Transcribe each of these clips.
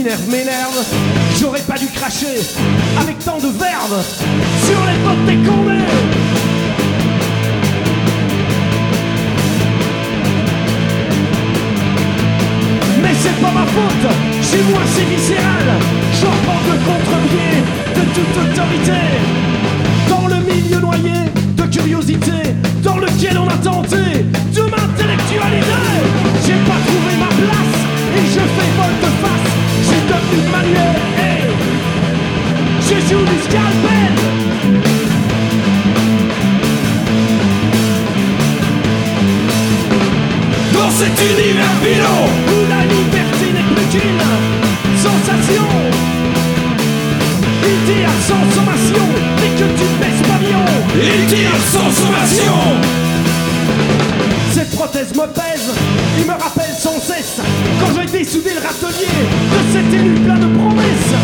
m'énerve. J'aurais pas dû cracher avec tant de verve sur les potes des condés. Mais c'est pas ma faute, chez moi c'est viscéral. J'en prends de contre-pied de toute autorité. Dans le milieu noyé de curiosité, dans lequel on a tenté de m'intellectualiser. J'ai pas trouvé ma place et je fais volte-face. J'ai devenu manuel et je joue du scalpel. Dans cet univers pilon Où la liberté n'est plus qu'une sensation. Il tire sans sommation dès que tu baisses pavillon. Il tire sans sommation. Cette prothèse me pèse, il me rappelle sans cesse quand j'ai dessoudé le râtelier de cet élu plein de promesses.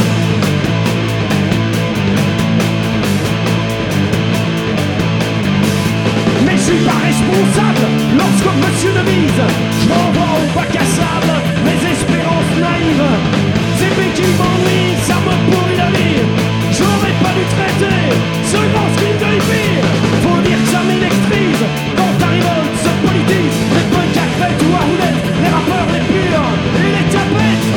Mais je suis pas responsable lorsque monsieur de mise je renvoie au bac à sable mes espérances naïves. Ces béquilles m'ennuient, ça me pourrit la vie. J'aurais pas dû traiter ce grand skin de hippie. Faut dire que ça m'électrise quand ta révolte se politise. Les punks à crête ou à roulette, les rappeurs les purs et les tapettes.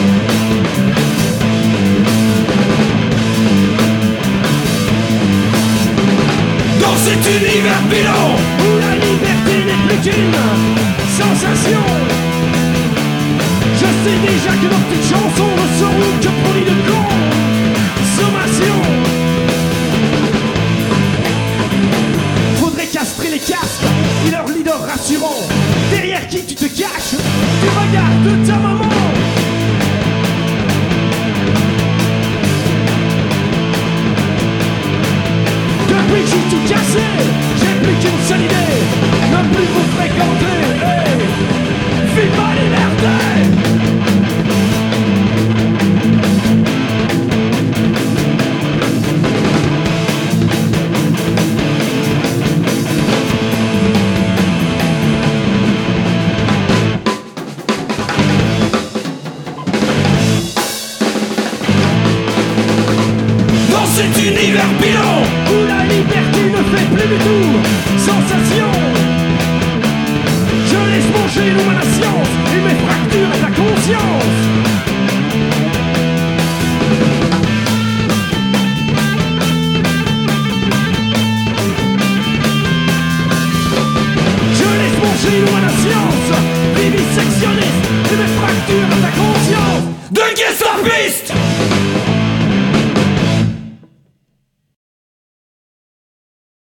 Dans cet univers pilon Où la liberté n'est plus qu'une sensation. Je sais déjà que nos petites chansons ne seront que produits de consommation. Faudrait castrer les casques et leur leader rassurant. Derrière qui tu te caches du regard de ta maman. Depuis que j'ai tout cassé, j'ai plus qu'une seule idée, ne plus vous fréquenter. Hey, vive la liberté! Dans cet univers pilon Où la liberté ne fait plus du tout sensation. Je laisse manger loin la science et mes fractures et ta conscience. Je laisse manger loin la science, vivisectionniste et mes fractures et ta conscience. de Gestapiste.